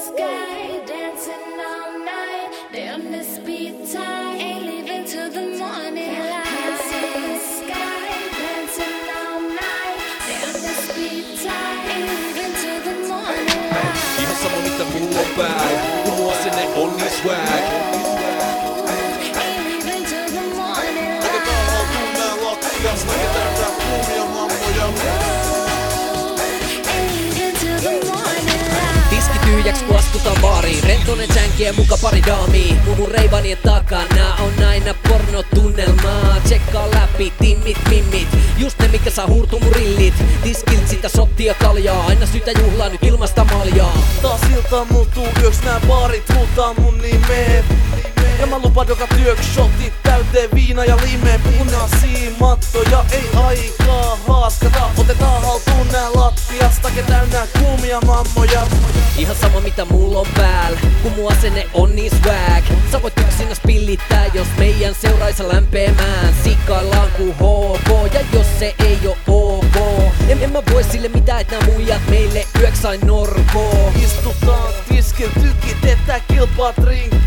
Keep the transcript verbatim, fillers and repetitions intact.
sky, dancing all night. They're on the speed time, ain't leaving till the morning light. Hands in the sky, dancing all night. They're on the speed time, ain't leaving till the morning light. Ihan sama mitä mulla on päällä, kun mua sinne on niin swag. Ain't leaving till the morning light. Otetaan haltuun nää lattias, näketään tää kuumia mammoja. Tiski tyhjäks kun astutaan baariin. Rentonen sänkien muka pari daamii. Mun reivanien takana on aina pornotunnelmaa. Tsekkaa läpi timmit mimmit, just ne mikä saa hurtu mun rillit. Tiskilt sitä shottia kaljaa, aina syytä juhlaa nyt ilmasta maljaa. Taas iltaan muuttuu yöks nää baarit huutaa mun nimeen. Ja mä lupaan joka työks shotit täyteen viina ja lime. Punaisia mattoja, ei aikaa haaskata. Otetaan haltuun nää lattiasta, täynnä kuumia mammoja. Ihan sama mitä mulla on päällä, kun mun asenne on niin swag. Sä voit yksinä spillittää, jos meidän seuraisa lämpeämään. Sikkaillaan ku H K, ja jos se ei oo ok, en, en mä voi sille mitään, et nää muijat meille yöks sain norkoo. Istutaan tiskil, tykitetään kilpaa drink.